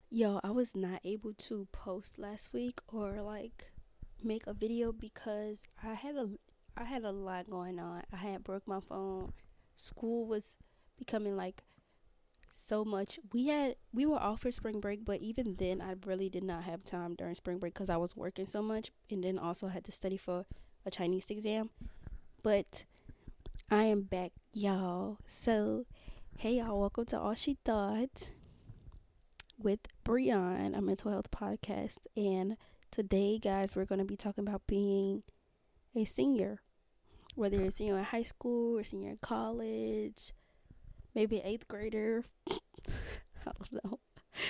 Yo, I was not able to post last week or like make a video because I had a lot going on. I had broke my phone. School was becoming like so much. We were off for spring break, but even then I really did not have time during spring break cuz I was working so much and then also had to study for a Chinese exam. But I am back, y'all. So, hey y'all, welcome to All She Thought with Brian, a mental health podcast. And today, guys, we're going to be talking about being a senior, whether you're a senior in high school or senior in college, maybe an eighth grader. I don't know.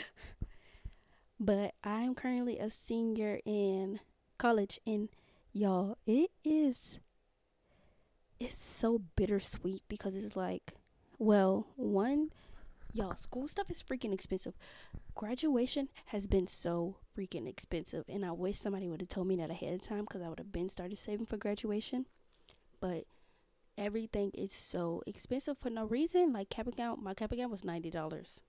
But I'm currently a senior in college, and y'all, it's so bittersweet because it's like, well, one, y'all, school stuff is freaking expensive. Graduation has been so freaking expensive, and I wish somebody would have told me that ahead of time because I would have been started saving for graduation. But everything is so expensive for no reason. Like cap and gown, my cap and gown was $90.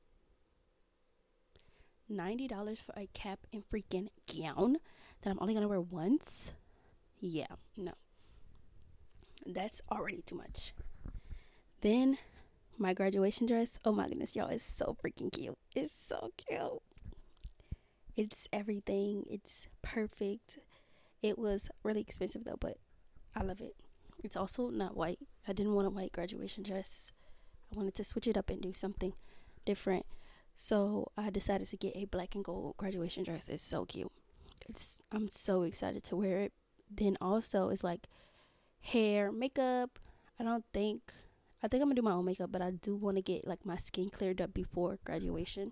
$90 for a cap and freaking gown that I'm only gonna wear once. Yeah, no, that's already too much. Then my graduation dress. Oh my goodness, y'all, it's so freaking cute. It's so cute. It's everything. It's perfect. It was really expensive though, but I love it. It's also not white. I didn't want a white graduation dress. I wanted to switch it up and do something different. So I decided to get a black and gold graduation dress. It's so cute. I'm so excited to wear it. Then also it's like hair, makeup. I don't think I think I'm gonna do my own makeup, but I do want to get like my skin cleared up before graduation.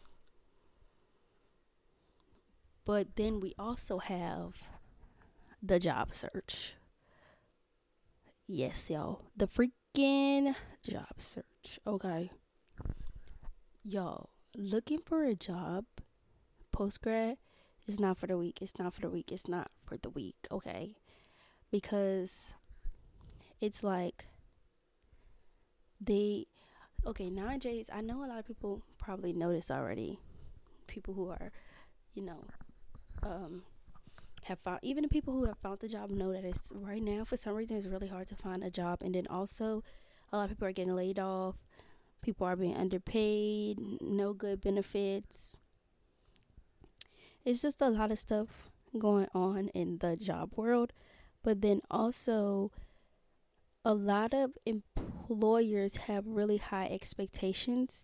But then we also have the job search. Yes, y'all. The freaking job search. Okay. Y'all, looking for a job post grad is not for the weak. It's not for the weak. It's not for the weak. Okay. Because it's like they, okay, nowadays, I know a lot of people probably know this already. People who are, you know, um, have found, even the people who have found the job know that it's right now, for some reason, it's really hard to find a job. And then also, a lot of people are getting laid off. People are being underpaid, no good benefits. It's just a lot of stuff going on in the job world. But then also, a lot of employers have really high expectations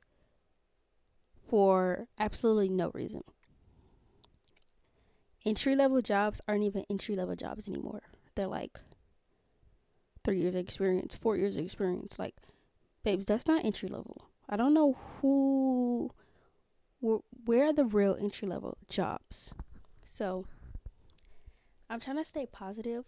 for absolutely no reason. Entry level jobs aren't even entry level jobs anymore. They're like 3 years of experience, 4 years of experience. Like, babes, that's not entry level. I don't know where are the real entry level jobs. So I'm trying to stay positive.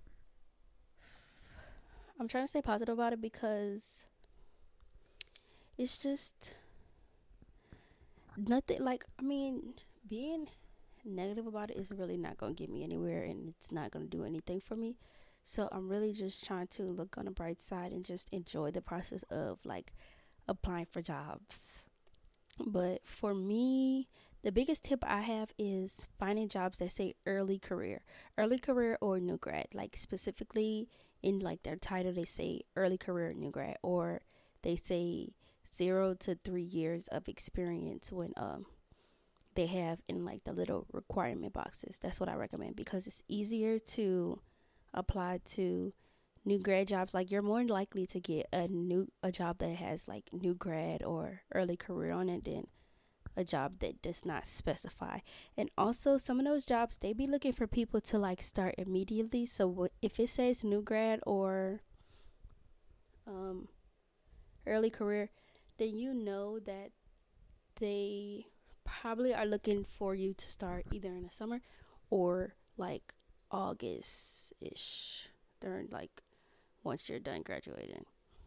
I'm trying to stay positive about it because it's just nothing. Like, I mean, being negative about it is really not going to get me anywhere, and it's not going to do anything for me. So I'm really just trying to look on the bright side and just enjoy the process of like applying for jobs. But for me, the biggest tip I have is finding jobs that say early career or new grad. Like specifically in like their title, they say early career new grad, or they say 0 to 3 years of experience when they have in like the little requirement boxes. That's what I recommend because it's easier to apply to new grad jobs. Like you're more likely to get a job that has like new grad or early career on it than a job that does not specify. And also some of those jobs they be looking for people to like start immediately. So if it says new grad or um early career, then you know that they probably are looking for you to start either in the summer or like August ish, during like once you're done graduating.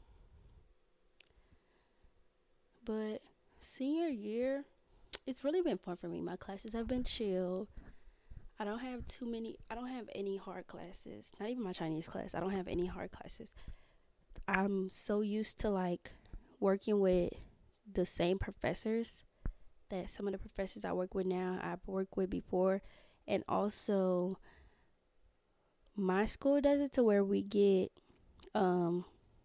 But senior year, it's really been fun for me. My classes have been chill. I don't have any hard classes. Not even my Chinese class. I don't have any hard classes. I'm so used to like working with the same professors that some of the professors I work with now, I've worked with before. And also, my school does it to where we get, um,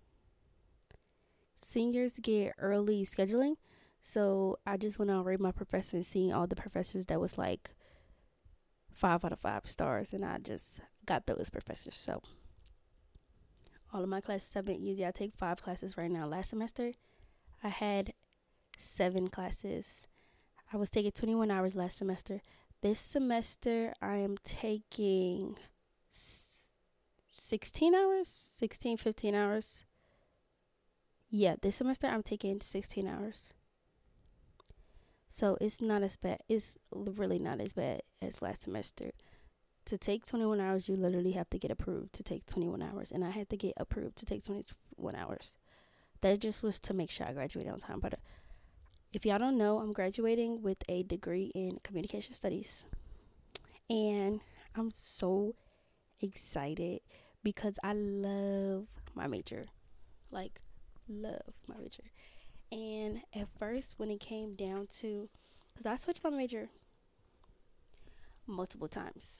seniors get early scheduling. So I just went out and rate my professor and seeing all the professors that was like 5 out of 5 stars, and I just got those professors. So all of my classes have been easy. I take 5 classes right now. Last semester, I had 7 classes. I was taking 21 hours last semester. This semester, I am taking 16 hours, 16, 15 hours. Yeah, this semester, I'm taking 16 hours. So it's not as bad. It's really not as bad as last semester. To take 21 hours, you literally have to get approved to take 21 hours. And I had to get approved to take 21 hours. That just was to make sure I graduated on time. But if y'all don't know, I'm graduating with a degree in communication studies. And I'm so excited because I love my major. Like, love my major. And at first, when it came down to, because I switched my major multiple times.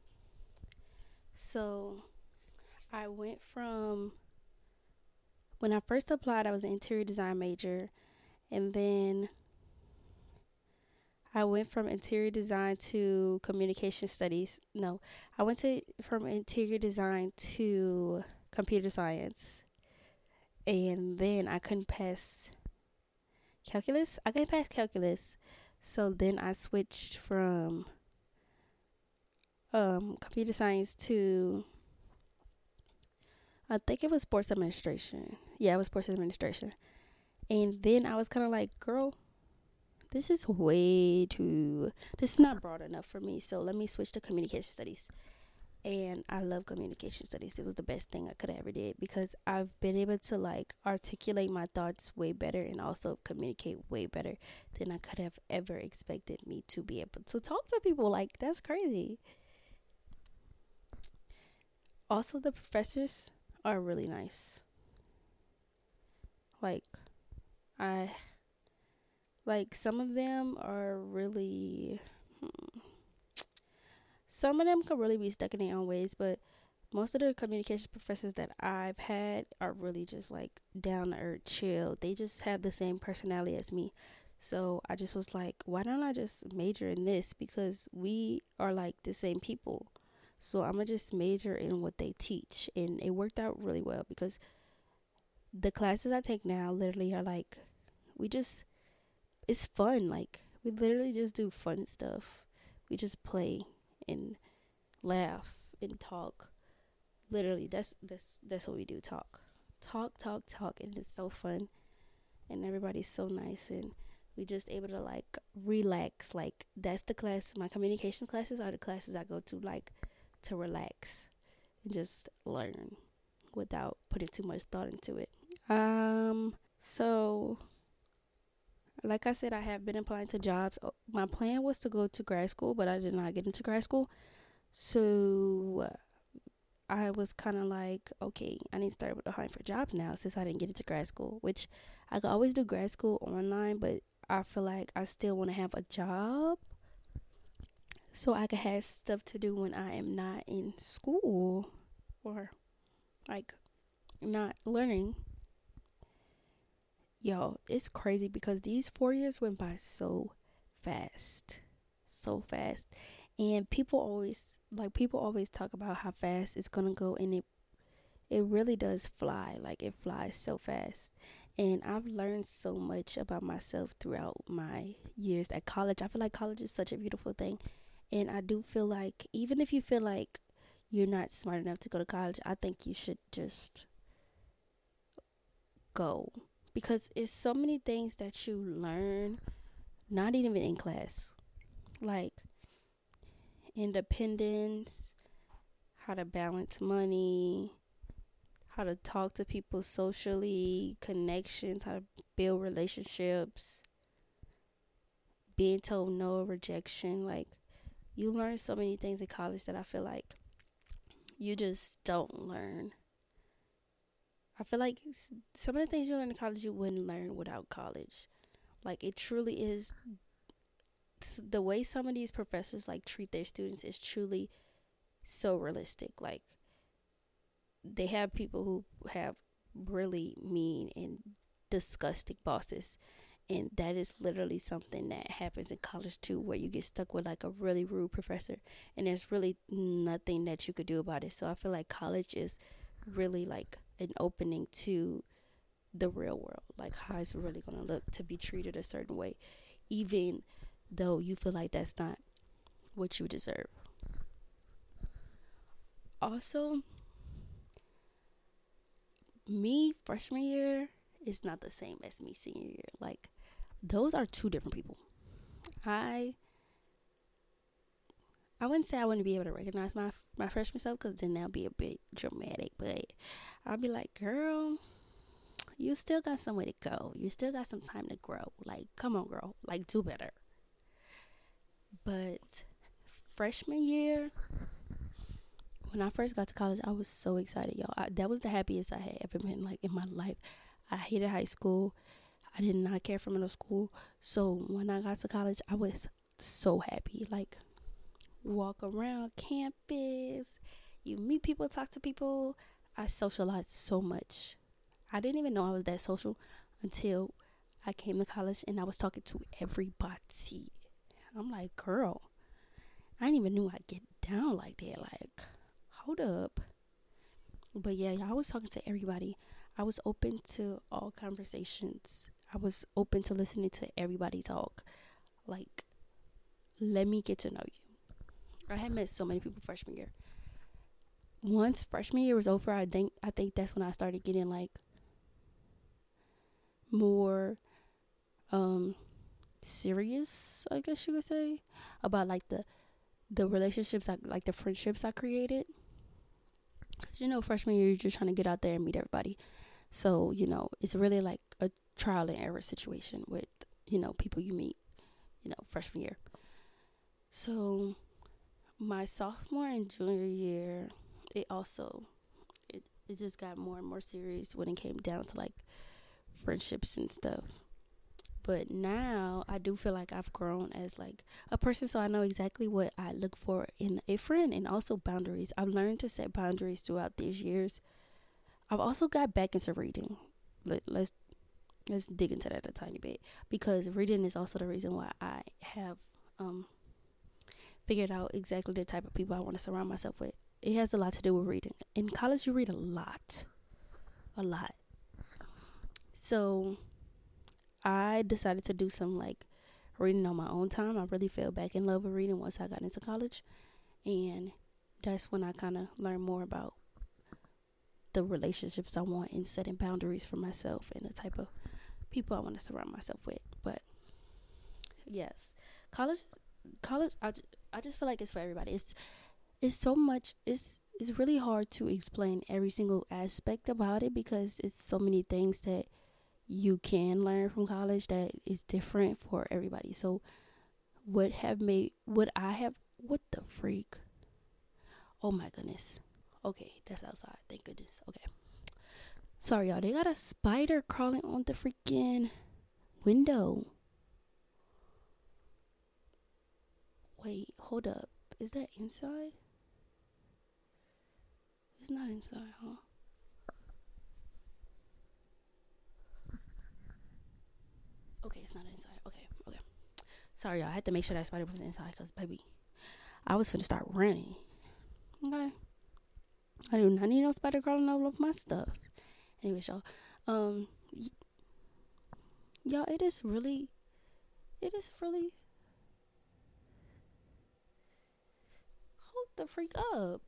So I went from, when I first applied, I was an interior design major. And then I went from interior design to communication studies. No, I went from interior design to computer science. And then I couldn't pass calculus. I couldn't pass calculus. So then I switched from computer science to, I think it was sports administration. Yeah, it was sports administration. And then I was kind of like, girl, this is not broad enough for me. So let me switch to communication studies. And I love communication studies. It was the best thing I could have ever did because I've been able to like articulate my thoughts way better and also communicate way better than I could have ever expected me to be able to talk to people. Like, that's crazy. Also, the professors are really nice. Like, I like some of them are really some of them could really be stuck in their own ways, but most of the communication professors that I've had are really just like down to earth, chill. They just have the same personality as me. So I just was like, why don't I just major in this? Because we are like the same people. So I'm gonna just major in what they teach. And it worked out really well because the classes I take now literally are like, we just, it's fun. Like, we literally just do fun stuff. We just play and laugh and talk. Literally, that's what we do. Talk, and it's so fun. And everybody's so nice, and we just able to like relax. Like, that's the class. My communication classes are the classes I go to like to relax and just learn without putting too much thought into it. So like I said, I have been applying to jobs. My plan was to go to grad school, but I did not get into grad school. So I was kind of like, okay, I need to start applying for jobs now since I didn't get into grad school, which I could always do grad school online, but I feel like I still want to have a job so I can have stuff to do when I am not in school or like not learning. Yo, it's crazy because these 4 years went by so fast. So fast. And people always talk about how fast it's gonna go, and it really does fly. Like, it flies so fast. And I've learned so much about myself throughout my years at college. I feel like college is such a beautiful thing. And I do feel like even if you feel like you're not smart enough to go to college, I think you should just go, because it's so many things that you learn not even in class, like independence, how to balance money, how to talk to people socially, connections, how to build relationships, being told no, rejection. Like, you learn so many things in college that I feel like you just don't learn. I feel like some of the things you learn in college you wouldn't learn without college. Like, it truly is the way some of these professors like treat their students is truly so realistic. Like, they have people who have really mean and disgusting bosses, and that is literally something that happens in college too, where you get stuck with like a really rude professor, and there's really nothing that you could do about it. So I feel like college is really like an opening to the real world, like how it's really going to look to be treated a certain way, even though you feel like that's not what you deserve. Also, me freshman year is not the same as me senior year. Like, those are two different people. I I wouldn't say I wouldn't be able to recognize my freshman self, because then that'll be a bit dramatic. But I'll be like, girl, you still got some way to go. You still got some time to grow. Like, come on, girl. Like, do better. But freshman year, when I first got to college, I was so excited, y'all. That was the happiest I had ever been, like, in my life. I hated high school. I did not care for middle school. So when I got to college, I was so happy. Like, walk around campus, you meet people, talk to people. I socialized so much. I didn't even know I was that social until I came to college and I was talking to everybody. I'm like, girl, I didn't even knew I'd get down like that. Like, hold up. But yeah, I was talking to everybody. I was open to all conversations. I was open to listening to everybody talk. Like, let me get to know you. I had met so many people freshman year. Once freshman year was over, I think that's when I started getting like more serious, I guess you could say, about like the relationships, like the friendships I created. 'Cause, freshman year, you're just trying to get out there and meet everybody. So, it's really like a trial and error situation with, people you meet, freshman year. So my sophomore and junior year, it also, it just got more and more serious when it came down to like friendships and stuff. But now I do feel like I've grown as like a person, so I know exactly what I look for in a friend, and also boundaries. I've learned to set boundaries throughout these years. I've also got back into reading. Let's dig into that a tiny bit, because reading is also the reason why I have figured out exactly the type of people I want to surround myself with. It has a lot to do with reading. In college, you read a lot. So I decided to do some like reading on my own time. I really fell back in love with reading once I got into college, and that's when I kind of learned more about the relationships I want and setting boundaries for myself and the type of people I want to surround myself with. But yes, college, college. I just feel like it's for everybody. It's so much. It's really hard to explain every single aspect about it, because it's so many things that you can learn from college that is different for everybody. So what the freak? Oh my goodness. Okay, that's outside. Thank goodness. Okay. Sorry, y'all. They got a spider crawling on the freaking window. Wait, hold up. Is that inside? It's not inside, huh? Okay, it's not inside. Okay, okay. Sorry, y'all. I had to make sure that spider was inside, because, baby, I was finna start running. Okay. I do not need no spider crawling all over my stuff. Anyway, y'all. Um, y'all, it is really, hold the freak up.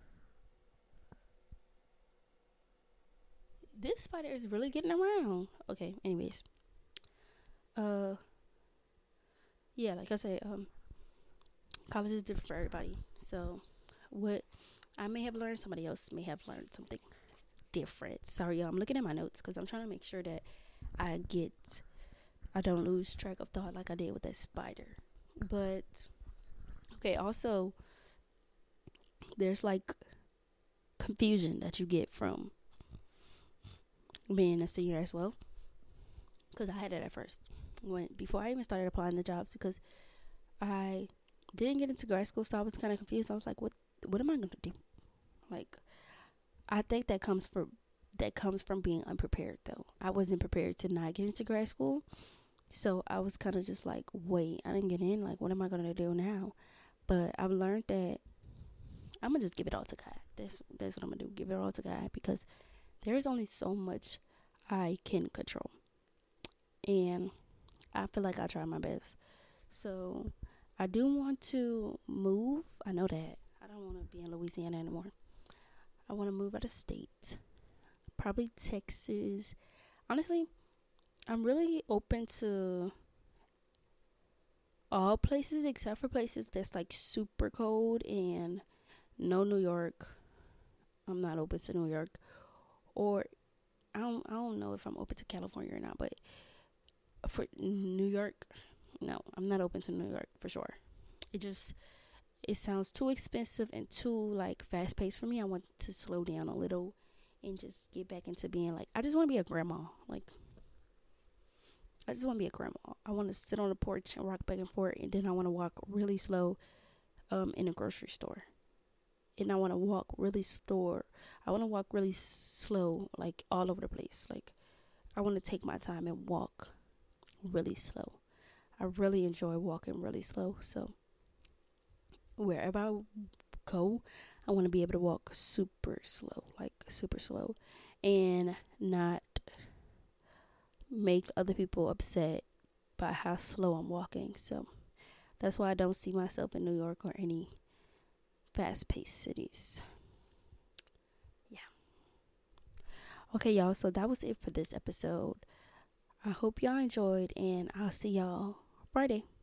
This spider is really getting around. Okay, anyways. Uh, yeah, like I said, college is different for everybody. So, what I may have learned, somebody else may have learned something different. Sorry, y'all. I'm looking at my notes because I'm trying to make sure that I get, I don't lose track of thought like I did with that spider. But okay, also there's like confusion that you get from being a senior as well, because I had it at first, when before I even started applying to jobs, because didn't get into grad school, so I was kind of confused. I was like, what am I gonna do? Like, I think that comes from being unprepared though. I wasn't prepared to not get into grad school. So I was kind of just like, wait, I didn't get in. Like, what am I going to do now? But I've learned that I'm going to just give it all to God. That's what I'm going to do. Give it all to God because there is only so much I can control. And I feel like I try my best. So I do want to move. I know that. I don't want to be in Louisiana anymore. I want to move out of state. Probably Texas. Honestly, I'm really open to all places except for places that's like super cold and no New York. I'm not open to New York. Or I don't know if I'm open to California or not, but for New York, no, I'm not open to New York for sure. It just it sounds too expensive and too like fast paced for me. I want to slow down a little and just get back into being like I just want to be a grandma. Like I just want to be a grandma. I want to sit on the porch and rock back and forth, and then I want to walk really slow in a grocery store. And I want to walk really slow. I want to walk really slow, like all over the place. Like I want to take my time and walk really slow. I really enjoy walking really slow. So wherever I go, I want to be able to walk super slow, like super slow, and not make other people upset by how slow I'm walking. So that's why I don't see myself in New York or any fast paced cities. Yeah. Okay, y'all. So that was it for this episode. I hope y'all enjoyed, and I'll see y'all Friday.